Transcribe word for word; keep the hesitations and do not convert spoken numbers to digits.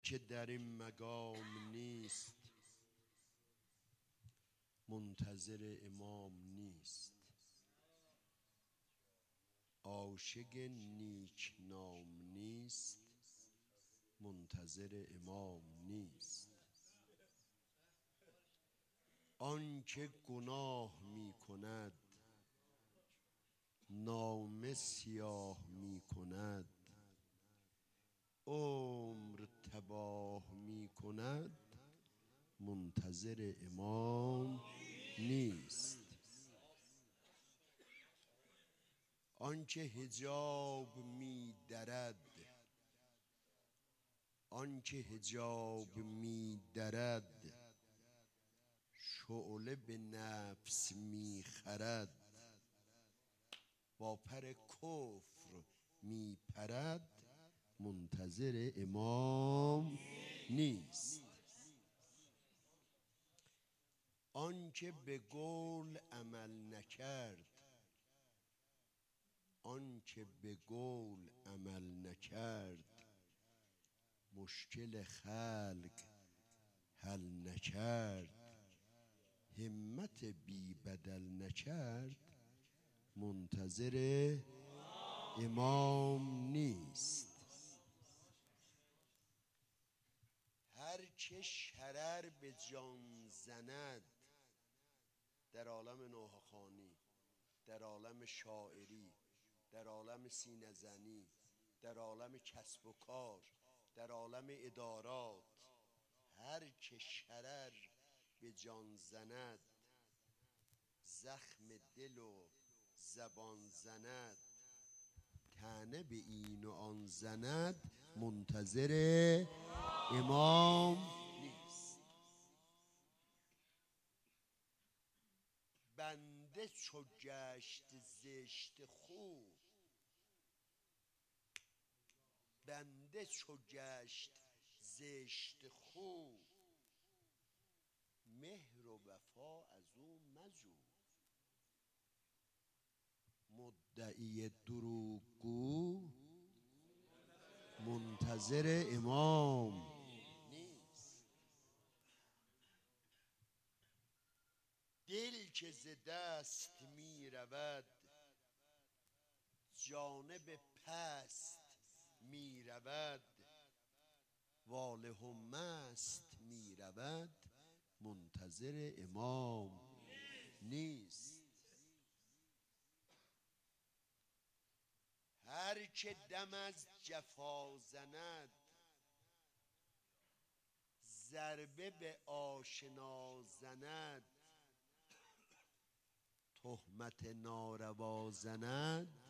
که در این مقام نیست منتظر امام نیست. عاشق نیک نام نیست منتظر امام نیست. آنکه گناه می کند نامه سیاه می کند عمر تباه می کند منتظر امام نیست. آنکه حجاب می درد آنکه حجاب می درد شعله به نفس می خرد با پر کفر می پرد منتظر امام نیست. آنکه به قول عمل نکرد آنکه به قول عمل نکرد مشکل خلق حل نکرد همت بی بدل نکرد منتظر امام نیست. هر که شرر به جان زند در عالم نوحه‌خوانی، در عالم شاعری، در عالم سینه زنی، در عالم کسب و کار، در عالم ادارات، هر که شرر به جان زند زخم دل و زبان زند طعنه به این و آن زند منتظر امام نیست. بنده چو گشت زشت خو بنده چو گشت زشت خو مهر و وفا از او مجو. مدعی دروغگو منتظر امام نیست. دل که ز دست می رود جانب پست می رود واله و مست می رود منتظر امام نیست. هر که دم از جفا زند ضربه به آشنا زند تهمت ناروا زند